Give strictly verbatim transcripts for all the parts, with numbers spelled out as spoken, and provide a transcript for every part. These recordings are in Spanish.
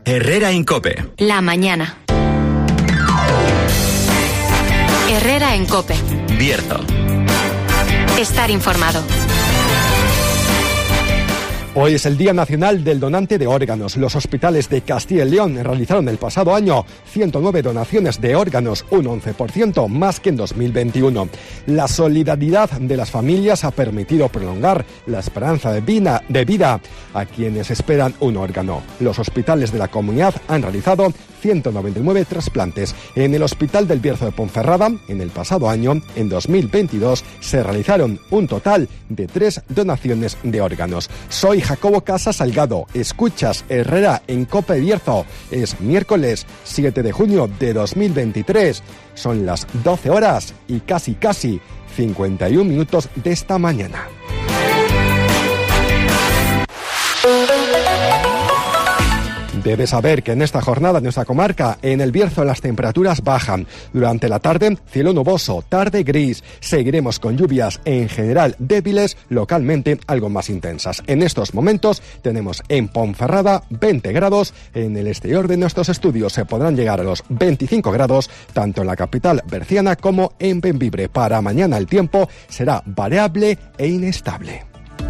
Herrera en COPE. La mañana. Herrera en COPE. Bierzo. Estar informado. Hoy es el Día Nacional del Donante de Órganos. Los hospitales de Castilla y León realizaron el pasado año ciento nueve donaciones de órganos, un once por ciento más que en dos mil veintiuno. La solidaridad de las familias ha permitido prolongar la esperanza de vida, de vida a quienes esperan un órgano. Los hospitales de la comunidad han realizado ciento noventa y nueve trasplantes. En el Hospital del Bierzo de Ponferrada, en el pasado año, en dos mil veintidós, se realizaron un total de tres donaciones de órganos. Soy Jacobo Casa Salgado. Escuchas Herrera en COPE Bierzo. Es miércoles siete de junio de dos mil veintitrés. Son las doce horas y casi casi cincuenta y un minutos de esta mañana. Debes saber que en esta jornada en nuestra comarca, en el Bierzo, las temperaturas bajan. Durante la tarde, cielo nuboso, tarde gris. Seguiremos con lluvias en general débiles, localmente algo más intensas. En estos momentos tenemos en Ponferrada veinte grados. En el exterior de nuestros estudios se podrán llegar a los veinticinco grados, tanto en la capital berciana como en Bembibre. Para mañana el tiempo será variable e inestable.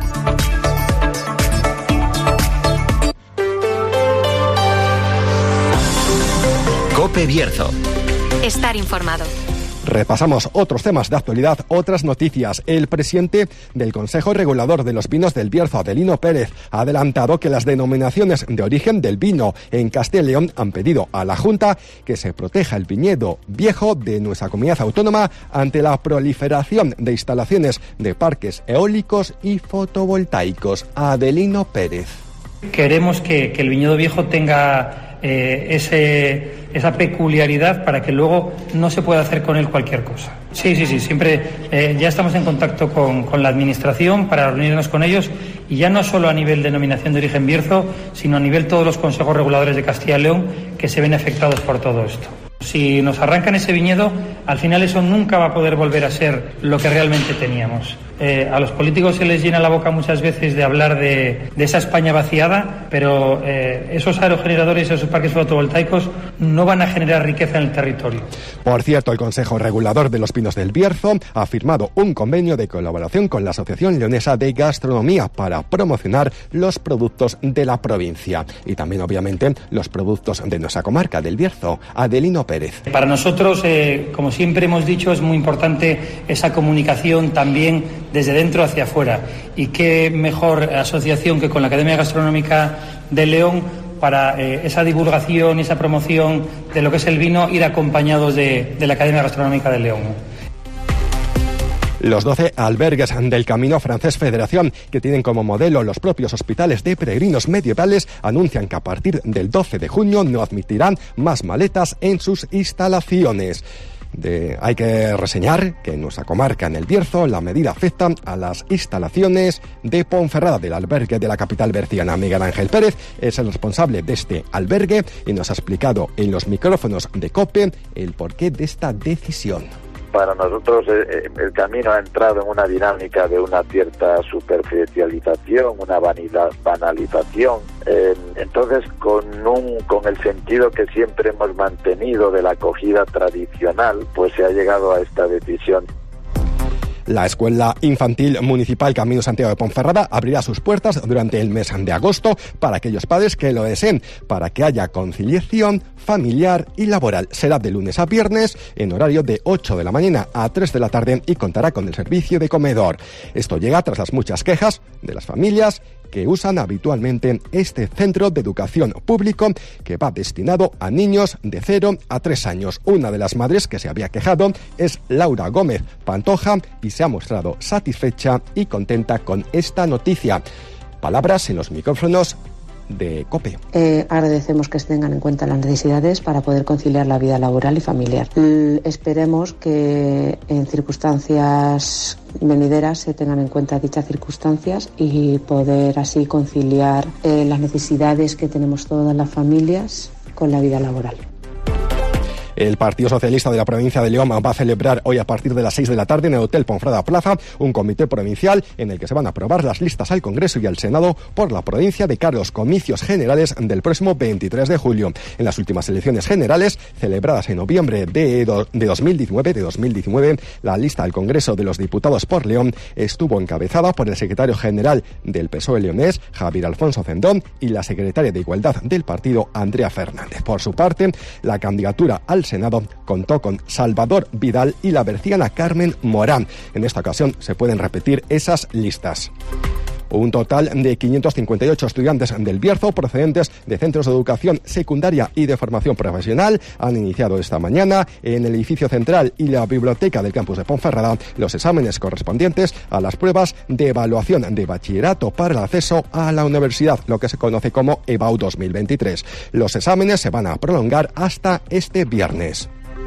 COPE Bierzo. Estar informado. Repasamos otros temas de actualidad, otras noticias. El presidente del Consejo Regulador de los Vinos del Bierzo, Adelino Pérez, ha adelantado que las denominaciones de origen del vino en Castilla y León han pedido a la Junta que se proteja el viñedo viejo de nuestra comunidad autónoma ante la proliferación de instalaciones de parques eólicos y fotovoltaicos. Adelino Pérez. Queremos que, que el viñedo viejo tenga eh, ese, esa peculiaridad para que luego no se pueda hacer con él cualquier cosa. Sí, sí, sí, siempre eh, ya estamos en contacto con, con la Administración para reunirnos con ellos, y ya no solo a nivel denominación de origen Bierzo, sino a nivel todos los consejos reguladores de Castilla y León que se ven afectados por todo esto. Si nos arrancan ese viñedo, al final eso nunca va a poder volver a ser lo que realmente teníamos. Eh, a los políticos se les llena la boca muchas veces de hablar de, de esa España vaciada, pero eh, esos aerogeneradores, esos parques fotovoltaicos no van a generar riqueza en el territorio. Por cierto, el Consejo Regulador de los Vinos del Bierzo ha firmado un convenio de colaboración con la Asociación Leonesa de Gastronomía para promocionar los productos de la provincia y también, obviamente, los productos de nuestra comarca del Bierzo. Adelino Pérez. Para nosotros, eh, como siempre hemos dicho, es muy importante esa comunicación también desde dentro hacia afuera. Y qué mejor asociación que con la Academia Gastronómica de León para eh, esa divulgación y esa promoción de lo que es el vino, ir acompañados de, de la Academia Gastronómica de León. Los doce albergues del Camino Francés Federación, que tienen como modelo los propios hospitales de peregrinos medievales, anuncian que a partir del doce de junio no admitirán más maletas en sus instalaciones. De, hay que reseñar que en nuestra comarca, en el Bierzo, la medida afecta a las instalaciones de Ponferrada, del albergue de la capital berciana. Miguel Ángel Pérez es el responsable de este albergue y nos ha explicado en los micrófonos de COPE el porqué de esta decisión. Para nosotros el camino ha entrado en una dinámica de una cierta superficialización, una vanidad, banalización. Eh, entonces, con un con el sentido que siempre hemos mantenido de la acogida tradicional, pues se ha llegado a esta decisión. La Escuela Infantil Municipal Camino Santiago de Ponferrada abrirá sus puertas durante el mes de agosto para aquellos padres que lo deseen, para que haya conciliación familiar y laboral. Será de lunes a viernes en horario de ocho de la mañana a tres de la tarde y contará con el servicio de comedor. Esto llega tras las muchas quejas de las familias que usan habitualmente este centro de educación público que va destinado a niños de cero a tres años. Una de las madres que se había quejado es Laura Gómez Pantoja y se ha mostrado satisfecha y contenta con esta noticia. Palabras en los micrófonos de COPE. Eh, agradecemos que se tengan en cuenta las necesidades para poder conciliar la vida laboral y familiar. L- esperemos que en circunstancias venideras se tengan en cuenta dichas circunstancias y poder así conciliar eh, las necesidades que tenemos todas las familias con la vida laboral. El Partido Socialista de la provincia de León va a celebrar hoy a partir de las seis de la tarde en el Hotel Ponferrada Plaza un comité provincial en el que se van a aprobar las listas al Congreso y al Senado por la provincia de cara a los comicios generales del próximo veintitrés de julio. En las últimas elecciones generales, celebradas en noviembre de, do, de dos mil diecinueve, de dos mil diecinueve, la lista al Congreso de los Diputados por León estuvo encabezada por el secretario general del P S O E leonés, Javier Alfonso Cendón, y la secretaria de Igualdad del partido, Andrea Fernández. Por su parte, la candidatura al Senado contó con Salvador Vidal y la berciana Carmen Morán. En esta ocasión se pueden repetir esas listas. Un total de quinientos cincuenta y ocho estudiantes del Bierzo, procedentes de centros de educación secundaria y de formación profesional, han iniciado esta mañana en el edificio central y la biblioteca del campus de Ponferrada los exámenes correspondientes a las pruebas de evaluación de bachillerato para el acceso a la universidad, lo que se conoce como EBAU dos mil veintitrés. Los exámenes se van a prolongar hasta este viernes.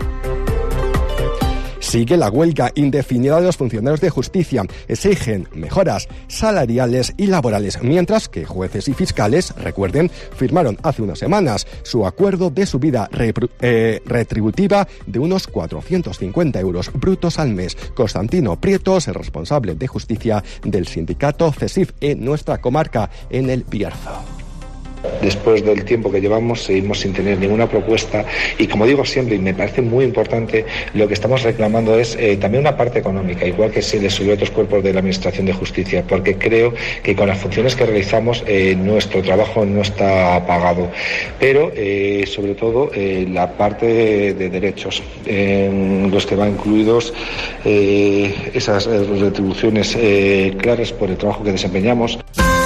Sigue la huelga indefinida de los funcionarios de justicia. Exigen mejoras salariales y laborales, mientras que jueces y fiscales, recuerden, firmaron hace unas semanas su acuerdo de subida repru- eh, retributiva de unos cuatrocientos cincuenta euros brutos al mes. Constantino Prieto es el responsable de justicia del sindicato CESIF en nuestra comarca, en el Bierzo. Después del tiempo que llevamos, seguimos sin tener ninguna propuesta y, como digo siempre, y me parece muy importante, lo que estamos reclamando es eh, también una parte económica, igual que se le subió a otros cuerpos de la Administración de Justicia, porque creo que con las funciones que realizamos eh, nuestro trabajo no está pagado, pero eh, sobre todo eh, la parte de, de derechos, en los que van incluidos eh, esas eh, retribuciones eh, claras por el trabajo que desempeñamos.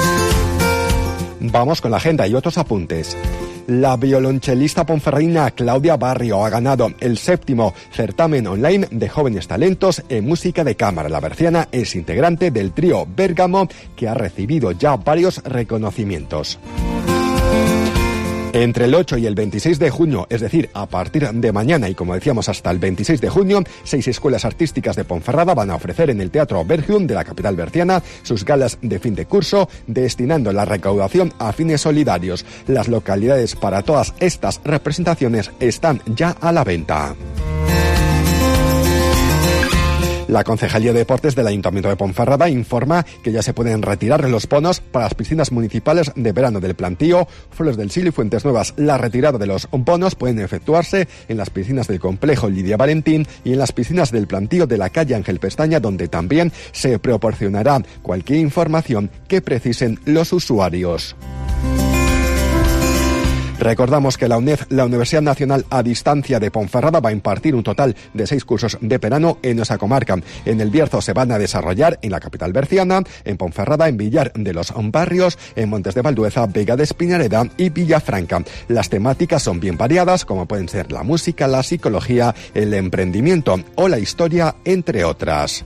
Vamos con la agenda y otros apuntes. La violonchelista ponferradina Claudia Barrio ha ganado el séptimo certamen online de jóvenes talentos en música de cámara. La berciana es integrante del trío Bérgamo, que ha recibido ya varios reconocimientos. Entre el ocho y el veintiséis de junio, es decir, a partir de mañana y como decíamos hasta el veintiséis de junio, seis escuelas artísticas de Ponferrada van a ofrecer en el Teatro Bergium de la capital berciana sus galas de fin de curso, destinando la recaudación a fines solidarios. Las localidades para todas estas representaciones están ya a la venta. La Concejalía de Deportes del Ayuntamiento de Ponferrada informa que ya se pueden retirar los bonos para las piscinas municipales de verano del Plantío, Flores del Sil y Fuentes Nuevas. La retirada de los bonos pueden efectuarse en las piscinas del complejo Lidia Valentín y en las piscinas del Plantío de la calle Ángel Pestaña, donde también se proporcionará cualquier información que precisen los usuarios. Recordamos que la U N E D, la Universidad Nacional a Distancia de Ponferrada, va a impartir un total de seis cursos de verano en nuestra comarca. En el Bierzo se van a desarrollar en la capital berciana, en Ponferrada, en Villar de los Barrios, en Montes de Valdueza, Vega de Espinareda y Villafranca. Las temáticas son bien variadas, como pueden ser la música, la psicología, el emprendimiento o la historia, entre otras.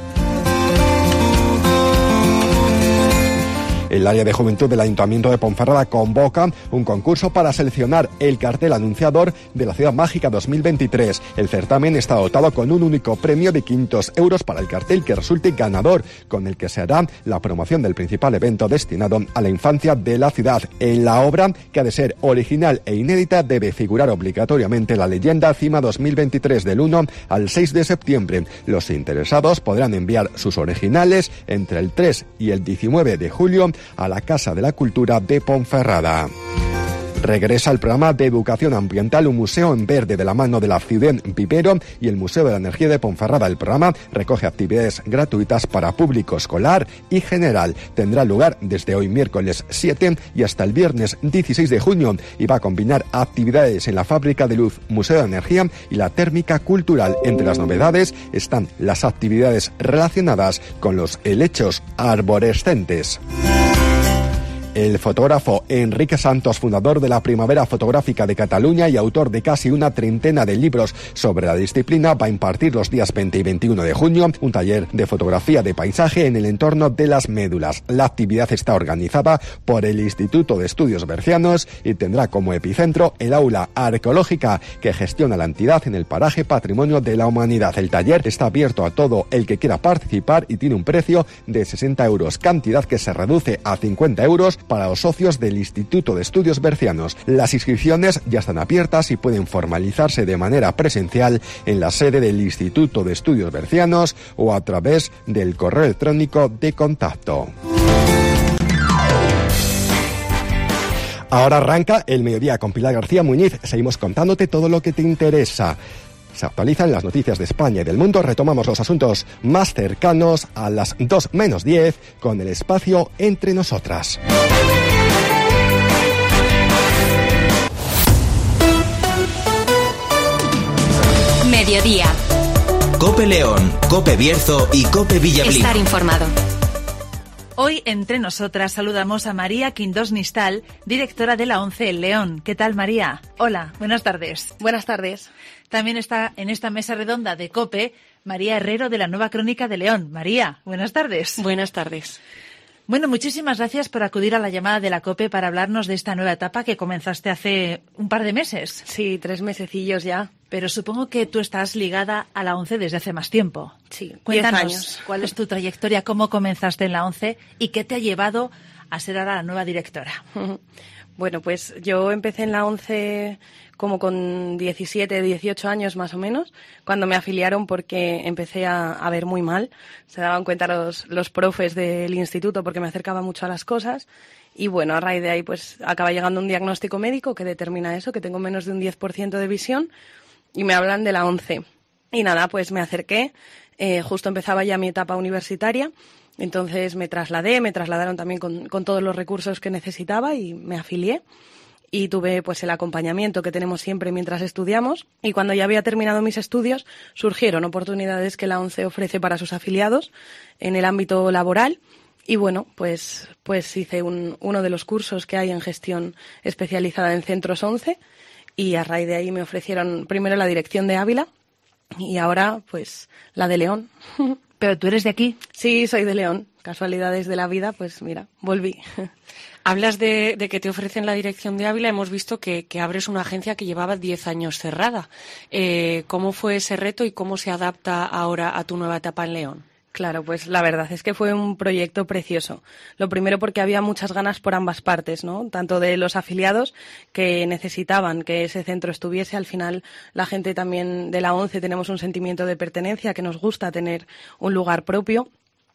El área de juventud del Ayuntamiento de Ponferrada convoca un concurso para seleccionar el cartel anunciador de la Ciudad Mágica dos mil veintitrés. El certamen está dotado con un único premio de quinientos euros para el cartel que resulte ganador, con el que se hará la promoción del principal evento destinado a la infancia de la ciudad. En la obra, que ha de ser original e inédita, debe figurar obligatoriamente la leyenda Cima dos mil veintitrés del uno al seis de septiembre. Los interesados podrán enviar sus originales entre el tres y el diecinueve de julio a la Casa de la Cultura de Ponferrada. Regresa el programa de educación ambiental Un Museo en Verde, de la mano de la Ciudad Vivero y el Museo de la Energía de Ponferrada. El programa recoge actividades gratuitas para público escolar y general. Tendrá lugar desde hoy miércoles siete y hasta el viernes dieciséis de junio y va a combinar actividades en la Fábrica de Luz, Museo de Energía y la Térmica Cultural. Entre las novedades están las actividades relacionadas con los helechos arborescentes. El fotógrafo Enrique Santos, fundador de la Primavera Fotográfica de Cataluña y autor de casi una treintena de libros sobre la disciplina, va a impartir los días veinte y veintiuno de junio un taller de fotografía de paisaje en el entorno de las médulas. La actividad está organizada por el Instituto de Estudios Bercianos y tendrá como epicentro el aula arqueológica que gestiona la entidad en el paraje Patrimonio de la Humanidad. El taller está abierto a todo el que quiera participar y tiene un precio de sesenta euros, cantidad que se reduce a cincuenta euros para los socios del Instituto de Estudios Bercianos. Las inscripciones ya están abiertas y pueden formalizarse de manera presencial en la sede del Instituto de Estudios Bercianos o a través del correo electrónico de contacto. Ahora arranca el mediodía con Pilar García Muñiz. Seguimos contándote todo lo que te interesa. Se actualizan las noticias de España y del mundo. Retomamos los asuntos más cercanos a las dos menos diez con el espacio Entre Nosotras. Mediodía. COPE León, COPE Bierzo y COPE Villablino. Estar informado. Hoy, entre nosotras, saludamos a María Quindós Nistal, directora de la ONCE en León. ¿Qué tal, María? Hola, buenas tardes. Buenas tardes. También está en esta mesa redonda de COPE María Herrero, de la Nueva Crónica de León. María, buenas tardes. Buenas tardes. Bueno, muchísimas gracias por acudir a la llamada de la COPE para hablarnos de esta nueva etapa que comenzaste hace un par de meses. Sí, tres mesecillos ya. Pero supongo que tú estás ligada a la ONCE desde hace más tiempo. Sí, Cuéntanos, diez años. ¿Cuál es tu trayectoria? ¿Cómo comenzaste en la ONCE? ¿Y qué te ha llevado a ser ahora la nueva directora? Bueno, pues yo empecé en la ONCE como con diecisiete, dieciocho años más o menos, cuando me afiliaron porque empecé a, a ver muy mal. Se daban cuenta los, los profes del instituto porque me acercaba mucho a las cosas. Y bueno, a raíz de ahí pues acaba llegando un diagnóstico médico que determina eso, que tengo menos de un diez por ciento de visión, y me hablan de la ONCE. Y nada, pues me acerqué, eh, justo empezaba ya mi etapa universitaria, entonces me trasladé, me trasladaron también con, con todos los recursos que necesitaba y me afilié. Y tuve pues el acompañamiento que tenemos siempre mientras estudiamos, y cuando ya había terminado mis estudios surgieron oportunidades que la ONCE ofrece para sus afiliados en el ámbito laboral. Y bueno, pues, pues hice un, uno de los cursos que hay en gestión especializada en centros ONCE, y a raíz de ahí me ofrecieron primero la dirección de Ávila y ahora pues la de León. ¿Pero tú eres de aquí? Sí, soy de León. Casualidades de la vida, pues mira, volví. Hablas de, de que te ofrecen la dirección de Ávila. Hemos visto que, que abres una agencia que llevaba diez años cerrada. Eh, ¿Cómo fue ese reto y cómo se adapta ahora a tu nueva etapa en León? Claro, pues la verdad es que fue un proyecto precioso. Lo primero porque había muchas ganas por ambas partes, ¿no? Tanto de los afiliados que necesitaban que ese centro estuviese. Al final, la gente también de la ONCE tenemos un sentimiento de pertenencia, que nos gusta tener un lugar propio.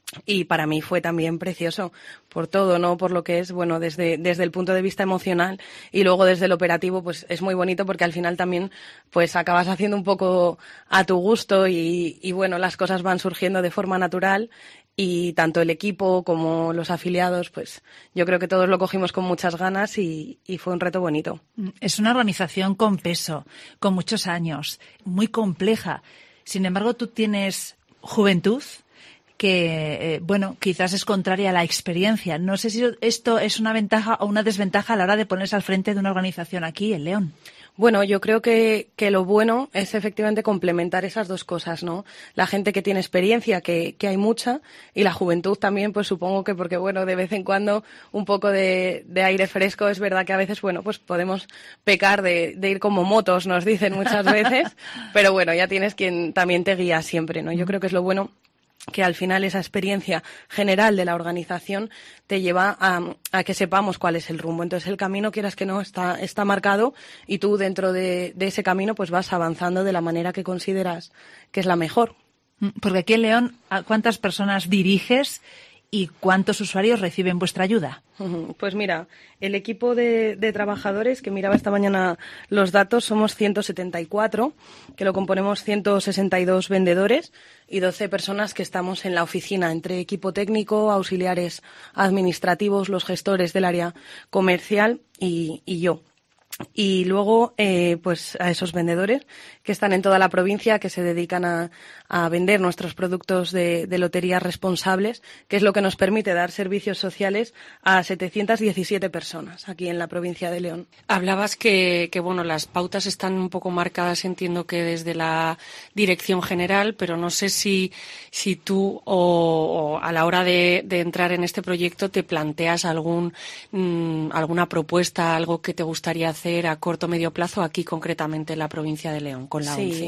Y para mí fue también precioso por todo, ¿no? Por lo que es, bueno, desde, desde el punto de vista emocional y luego desde el operativo, pues es muy bonito porque al final también, pues acabas haciendo un poco a tu gusto y, y bueno, las cosas van surgiendo de forma natural y tanto el equipo como los afiliados, pues yo creo que todos lo cogimos con muchas ganas y, y fue un reto bonito. Es una organización con peso, con muchos años, muy compleja. Sin embargo, tú tienes juventud que, eh, bueno, quizás es contraria a la experiencia. No sé si esto es una ventaja o una desventaja a la hora de ponerse al frente de una organización aquí en León. Bueno, yo creo que, que lo bueno es efectivamente complementar esas dos cosas, ¿no? La gente que tiene experiencia, que, que hay mucha, y la juventud también, pues supongo que porque, bueno, de vez en cuando un poco de, de aire fresco, es verdad que a veces, bueno, pues podemos pecar de, de ir como motos, nos dicen muchas veces, pero bueno, ya tienes quien también te guía siempre, ¿no? Yo creo que es lo bueno que al final esa experiencia general de la organización te lleva a, a que sepamos cuál es el rumbo. Entonces el camino, quieras que no, está, está marcado y tú dentro de, de ese camino pues vas avanzando de la manera que consideras que es la mejor. Porque aquí en León, ¿a cuántas personas diriges y cuántos usuarios reciben vuestra ayuda? Pues mira, el equipo de, de trabajadores, que miraba esta mañana los datos, somos ciento setenta y cuatro, que lo componemos ciento sesenta y dos vendedores y doce personas que estamos en la oficina, entre equipo técnico, auxiliares administrativos, los gestores del área comercial y, y yo. Y luego, eh, pues a esos vendedores que están en toda la provincia, que se dedican a, a vender nuestros productos de, de lotería responsables, que es lo que nos permite dar servicios sociales a setecientas diecisiete personas aquí en la provincia de León. Hablabas que, que bueno, las pautas están un poco marcadas, entiendo que desde la dirección general, pero no sé si, si tú o, o a la hora de, de entrar en este proyecto te planteas algún, mmm, alguna propuesta, algo que te gustaría hacer a corto o medio plazo aquí concretamente en la provincia de León con la sí. ONCE.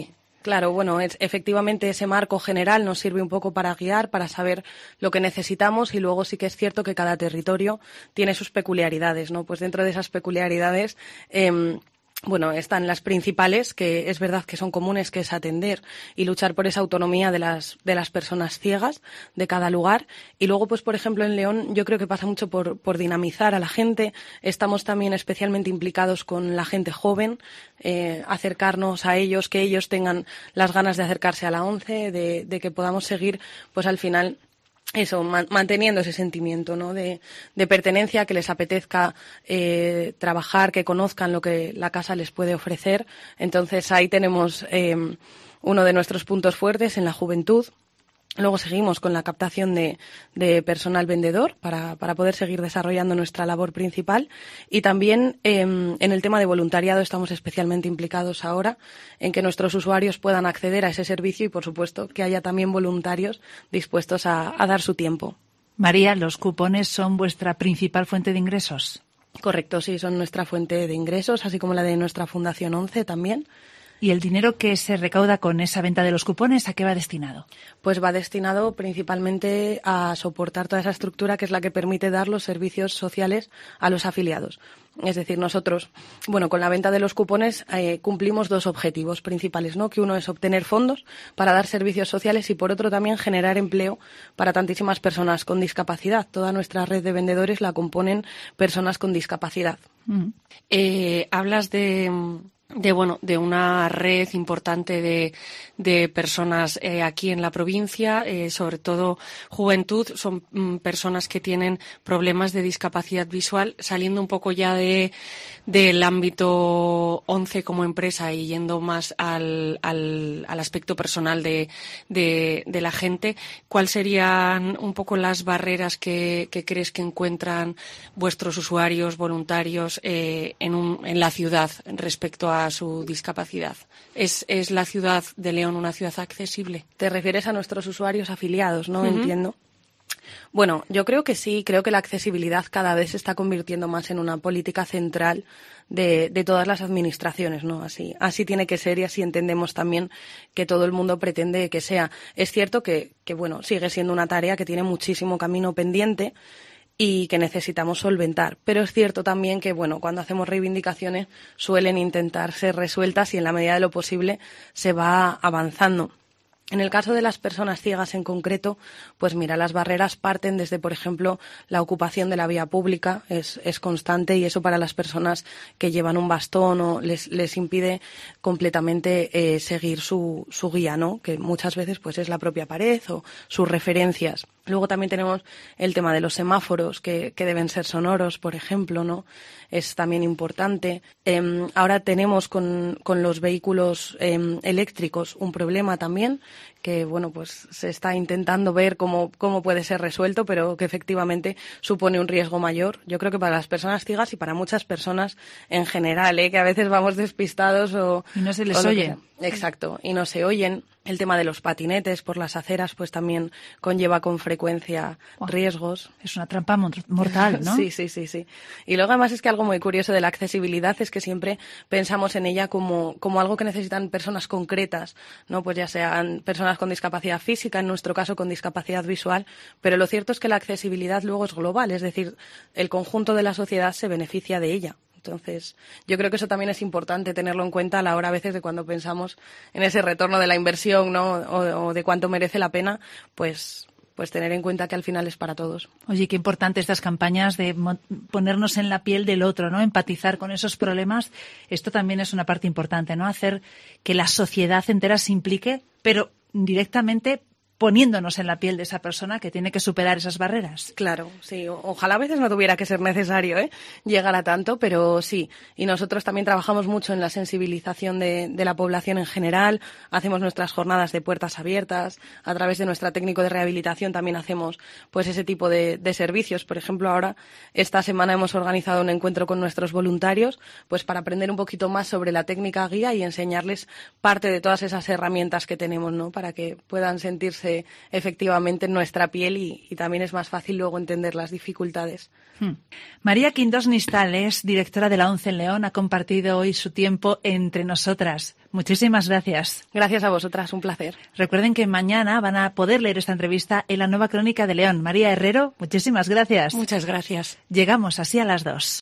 Claro, bueno, es, efectivamente ese marco general nos sirve un poco para guiar, para saber lo que necesitamos, y luego sí que es cierto que cada territorio tiene sus peculiaridades, ¿no? Pues dentro de esas peculiaridades, eh, bueno, están las principales, que es verdad que son comunes, que es atender y luchar por esa autonomía de las de las personas ciegas de cada lugar. Y luego, pues, por ejemplo, en León yo creo que pasa mucho por, por dinamizar a la gente. Estamos también especialmente implicados con la gente joven, eh, acercarnos a ellos, que ellos tengan las ganas de acercarse a la ONCE, de, de que podamos seguir, pues al final, eso, man, manteniendo ese sentimiento, ¿no? de, de pertenencia, que les apetezca eh, trabajar, que conozcan lo que la casa les puede ofrecer. Entonces ahí tenemos eh, uno de nuestros puntos fuertes en la juventud. Luego seguimos con la captación de, de personal vendedor para, para poder seguir desarrollando nuestra labor principal. Y también eh, en el tema de voluntariado estamos especialmente implicados ahora en que nuestros usuarios puedan acceder a ese servicio y, por supuesto, que haya también voluntarios dispuestos a, a dar su tiempo. María, ¿los cupones son vuestra principal fuente de ingresos? Correcto, sí, son nuestra fuente de ingresos, así como la de nuestra Fundación ONCE también. ¿Y el dinero que se recauda con esa venta de los cupones, a qué va destinado? Pues va destinado principalmente a soportar toda esa estructura que es la que permite dar los servicios sociales a los afiliados. Es decir, nosotros, bueno, con la venta de los cupones eh, cumplimos dos objetivos principales, ¿no? Que uno es obtener fondos para dar servicios sociales y, por otro, también generar empleo para tantísimas personas con discapacidad. Toda nuestra red de vendedores la componen personas con discapacidad. Mm. Eh, hablas de... de bueno de una red importante de, de personas eh, aquí en la provincia, eh, sobre todo juventud, son mm, personas que tienen problemas de discapacidad visual, saliendo un poco ya de del ámbito ONCE como empresa y yendo más al, al, al aspecto personal de, de, de la gente. ¿Cuáles serían un poco las barreras que, que crees que encuentran vuestros usuarios voluntarios eh, en, un, en la ciudad respecto a su discapacidad? ¿Es, es la ciudad de León una ciudad accesible? Te refieres a nuestros usuarios afiliados, ¿no? Uh-huh. Entiendo. Bueno, yo creo que sí, creo que la accesibilidad cada vez se está convirtiendo más en una política central de, de todas las administraciones, ¿no? Así, así tiene que ser y así entendemos también que todo el mundo pretende que sea. Es cierto que, que bueno, sigue siendo una tarea que tiene muchísimo camino pendiente y que necesitamos solventar. Pero es cierto también que, bueno, cuando hacemos reivindicaciones suelen intentar ser resueltas y en la medida de lo posible se va avanzando. En el caso de las personas ciegas en concreto, pues mira, las barreras parten desde, por ejemplo, la ocupación de la vía pública, es, es constante, y eso para las personas que llevan un bastón o les, les impide completamente eh, seguir su, su guía, ¿no? Que muchas veces pues es la propia pared o sus referencias. Luego también tenemos el tema de los semáforos, que, que deben ser sonoros, por ejemplo, ¿no? Es también importante. Eh, ahora tenemos con, con los vehículos eh, eléctricos un problema también, que bueno, pues se está intentando ver cómo, cómo puede ser resuelto, pero que efectivamente supone un riesgo mayor. Yo creo que para las personas ciegas y para muchas personas en general, ¿eh? Que a veces vamos despistados o... Y no se les oye. Exacto, y no se oyen. El tema de los patinetes por las aceras pues también conlleva con frecuencia wow. riesgos. Es una trampa mortal, ¿no? Sí, sí, sí, sí. Y luego además es que algo muy curioso de la accesibilidad es que siempre pensamos en ella como, como algo que necesitan personas concretas, ¿no? Pues ya sean personas con discapacidad física, en nuestro caso con discapacidad visual, pero lo cierto es que la accesibilidad luego es global, es decir, el conjunto de la sociedad se beneficia de ella. Entonces, yo creo que eso también es importante tenerlo en cuenta a la hora a veces de cuando pensamos en ese retorno de la inversión, ¿no? O, o de cuánto merece la pena, pues, pues tener en cuenta que al final es para todos. Oye, qué importante estas campañas de ponernos en la piel del otro, ¿no? Empatizar con esos problemas. Esto también es una parte importante, ¿no? Hacer que la sociedad entera se implique, pero directamente poniéndonos en la piel de esa persona que tiene que superar esas barreras. Claro, sí. Ojalá a veces no tuviera que ser necesario, ¿eh? llegar a tanto, pero sí. Y nosotros también trabajamos mucho en la sensibilización de, de la población en general. Hacemos nuestras jornadas de puertas abiertas. A través de nuestra técnico de rehabilitación también hacemos pues ese tipo de, de servicios. Por ejemplo, ahora, esta semana hemos organizado un encuentro con nuestros voluntarios pues para aprender un poquito más sobre la técnica guía y enseñarles parte de todas esas herramientas que tenemos, ¿no? Para que puedan sentirse reflejarse efectivamente en nuestra piel y, y también es más fácil luego entender las dificultades. Hmm. María Quindós Nistal es directora de la ONCE en León, ha compartido hoy su tiempo entre nosotras. Muchísimas gracias. Gracias a vosotras, un placer. Recuerden que mañana van a poder leer esta entrevista en la Nueva Crónica de León. María Herrero, muchísimas gracias. Muchas gracias. Llegamos así a las dos.